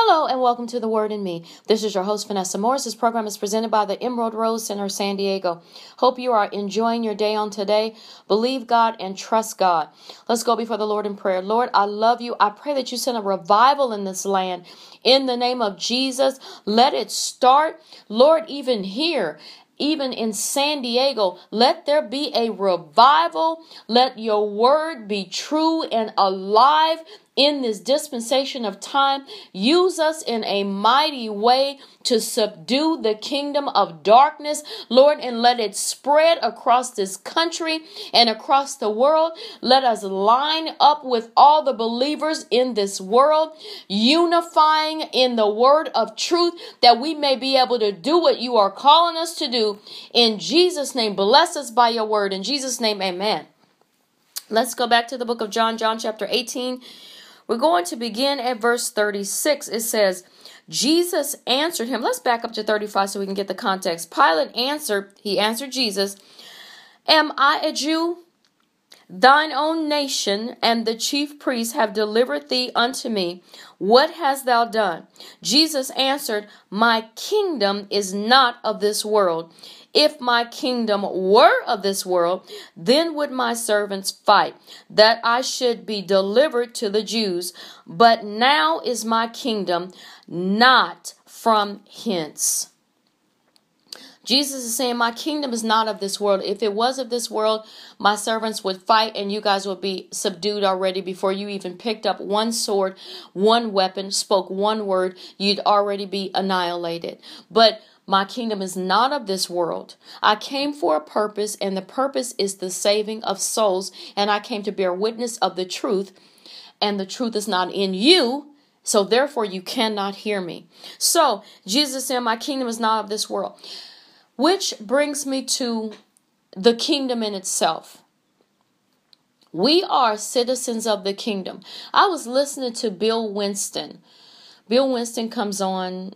Hello and welcome to The Word in Me. This is your host, Vanessa Morris. This program is presented by the Emerald Rose Center, San Diego. Hope you are enjoying your day on today. Believe God and trust God. Let's go before the Lord in prayer. Lord, I love you. I pray that you send a revival in this land. In the name of Jesus, let it start. Lord, even here, even in San Diego, let there be a revival. Let your word be true and alive in this dispensation of time. Use us in a mighty way to subdue the kingdom of darkness, Lord, and let it spread across this country and across the world. Let us line up with all the believers in this world, unifying in the word of truth, that we may be able to do what you are calling us to do. In Jesus' name, bless us by your word. In Jesus' name, amen. Let's go back to the book of John chapter 18. We're going to begin at verse 36. It says, Jesus answered him. Let's back up to 35 so we can get the context. Pilate answered, he answered Jesus, Am I a Jew? Thine own nation and the chief priests have delivered thee unto me. What hast thou done? Jesus answered, My kingdom is not of this world. If my kingdom were of this world, then would my servants fight, that I should be delivered to the Jews. But now is my kingdom not from hence. Jesus is saying, my kingdom is not of this world. If it was of this world, my servants would fight and you guys would be subdued already before you even picked up one sword, one weapon, spoke one word. You'd already be annihilated. But my kingdom is not of this world. I came for a purpose, and the purpose is the saving of souls. And I came to bear witness of the truth, and the truth is not in you. So therefore you cannot hear me. So Jesus said, my kingdom is not of this world. Which brings me to the kingdom in itself. We are citizens of the kingdom. I was listening to Bill Winston. Bill Winston comes on.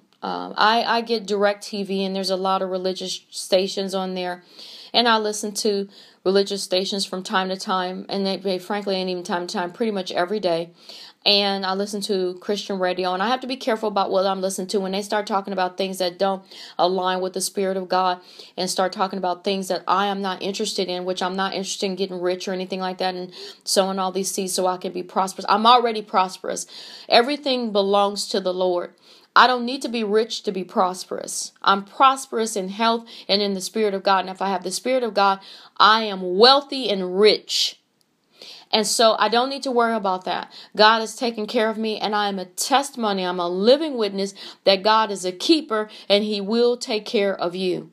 I get DirecTV, and there's a lot of religious stations on there. And I listen to religious stations from time to time. And they frankly ain't even time to time, pretty much every day. And I listen to Christian radio, and I have to be careful about what I'm listening to when they start talking about things that don't align with the Spirit of God, and start talking about things that I am not interested in, which I'm not interested in getting rich or anything like that, and sowing all these seeds so I can be prosperous. I'm already prosperous. Everything belongs to the Lord. I don't need to be rich to be prosperous. I'm prosperous in health and in the Spirit of God. And if I have the Spirit of God, I am wealthy and rich. And so I don't need to worry about that. God is taking care of me, and I am a testimony. I'm a living witness that God is a keeper, and he will take care of you.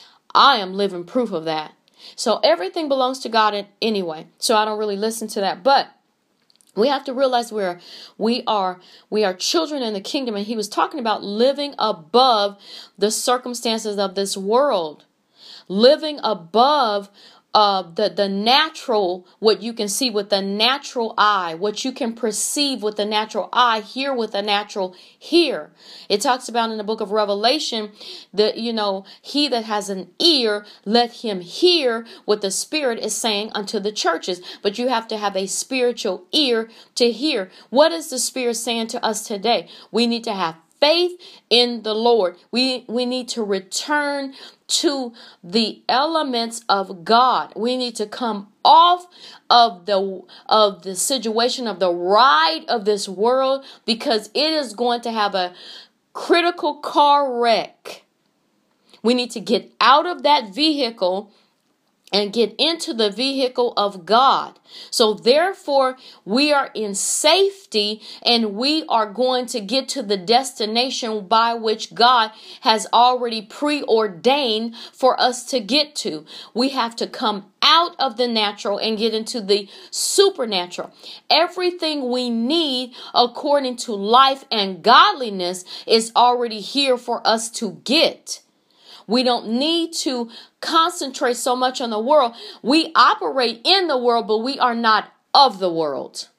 I am living proof of that. So everything belongs to God anyway. So I don't really listen to that. But we have to realize we are children in the kingdom. And he was talking about living above the circumstances of this world. Living above the natural, what you can see with the natural eye, what you can perceive with the natural eye, hear with the natural hear. It talks about in the book of Revelation that, he that has an ear, let him hear what the Spirit is saying unto the churches. But you have to have a spiritual ear to hear. What is the Spirit saying to us today? We need to have faith in the Lord. We need to return to the elements of God. We need to come off of the situation of the ride of this world, because it is going to have a critical car wreck. We need to get out of that vehicle and get into the vehicle of God. So therefore, we are in safety, and we are going to get to the destination by which God has already preordained for us to get to. We have to come out of the natural and get into the supernatural. Everything we need according to life and godliness is already here for us to get. We don't need to concentrate so much on the world. We operate in the world, but we are not of the world.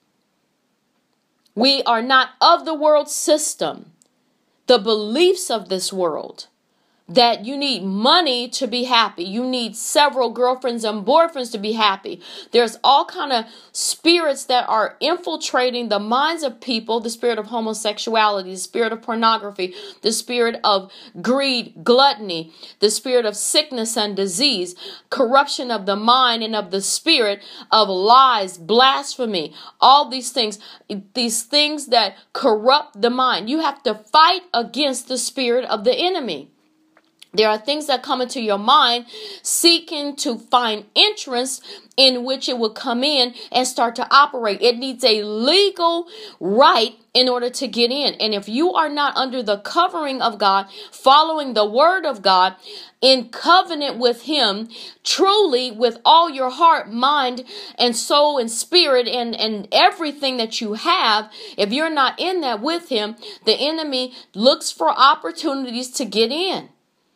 We are not of the world system, the beliefs of this world. that you need money to be happy. You need several girlfriends and boyfriends to be happy. There's all kind of spirits that are infiltrating the minds of people. The spirit of homosexuality, the spirit of pornography, the spirit of greed, gluttony, the spirit of sickness and disease, corruption of the mind and of the spirit, of lies, blasphemy, all these things that corrupt the mind. You have to fight against the spirit of the enemy. There are things that come into your mind seeking to find entrance in which it will come in and start to operate. It needs a legal right in order to get in. And if you are not under the covering of God, following the word of God, in covenant with him, truly with all your heart, mind, and soul and spirit and everything that you have, if you're not in that with him, the enemy looks for opportunities to get in.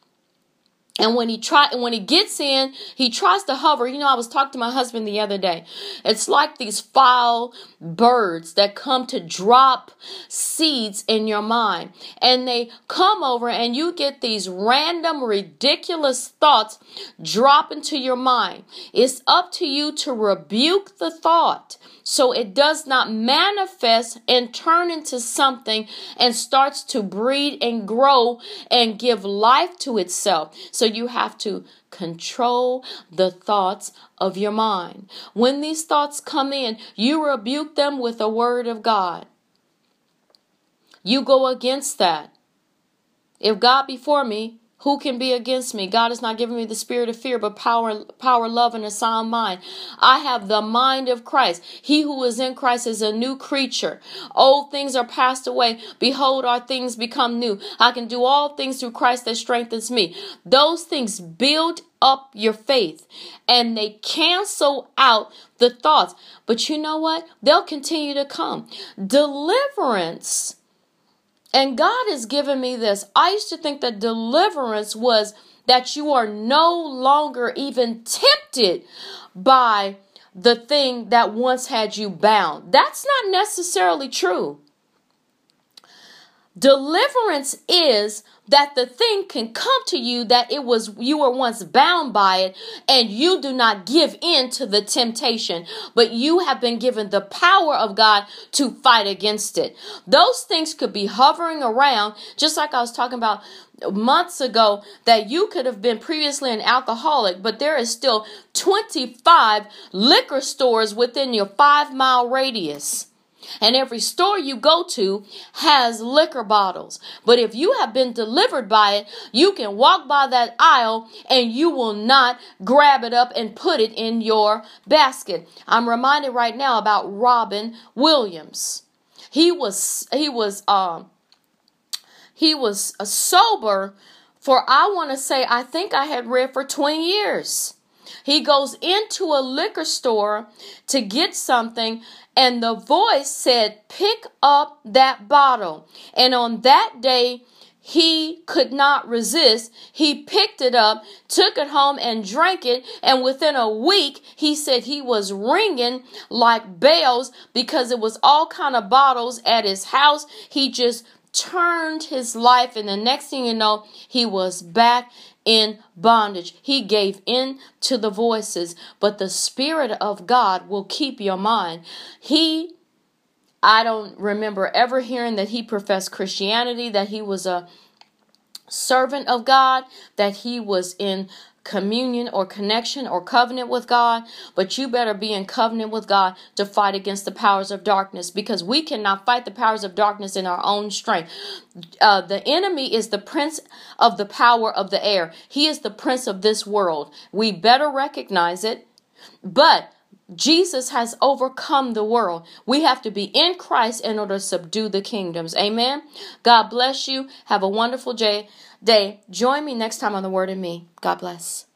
And when he gets in, he tries to hover. I was talking to my husband the other day. It's like these foul birds that come to drop seeds in your mind. And they come over and you get these random, ridiculous thoughts drop into your mind. It's up to you to rebuke the thought so it does not manifest and turn into something and starts to breed and grow and give life to itself. So you have to control the thoughts of your mind. When these thoughts come in, you rebuke them with the word of God. You go against that. If God be for me, who can be against me? God has not given me the spirit of fear, but power, love, and a sound mind. I have the mind of Christ. He who is in Christ is a new creature. Old things are passed away. Behold, our things become new. I can do all things through Christ that strengthens me. Those things build up your faith and they cancel out the thoughts. But you know what? They'll continue to come. Deliverance. And God has given me this. I used to think that deliverance was that you are no longer even tempted by the thing that once had you bound. That's not necessarily true. Deliverance is that the thing can come to you that you were once bound by it and you do not give in to the temptation, but you have been given the power of God to fight against it. Those things could be hovering around, just like I was talking about months ago, that you could have been previously an alcoholic, but there is still 25 liquor stores within your 5-mile radius. And every store you go to has liquor bottles. But if you have been delivered by it, you can walk by that aisle and you will not grab it up and put it in your basket. I'm reminded right now about Robin Williams. He was sober for, I think I had read, for 20 years. He goes into a liquor store to get something, and the voice said, pick up that bottle. And on that day, he could not resist. He picked it up, took it home and drank it. And within a week, he said he was ringing like bells because it was all kind of bottles at his house. He just turned his life. And the next thing you know, he was back in bondage. He gave in to the voices, but the Spirit of God will keep your mind. I don't remember ever hearing that he professed Christianity, that he was a servant of God, that he was in communion or connection or covenant with God, but you better be in covenant with God to fight against the powers of darkness, because we cannot fight the powers of darkness in our own strength. The enemy is the prince of the power of the air. He is the prince of this world. We better recognize it, but Jesus has overcome the world. We have to be in Christ in order to subdue the kingdoms. Amen. God bless you. Have a wonderful day. Join me next time on The Word in Me. God bless.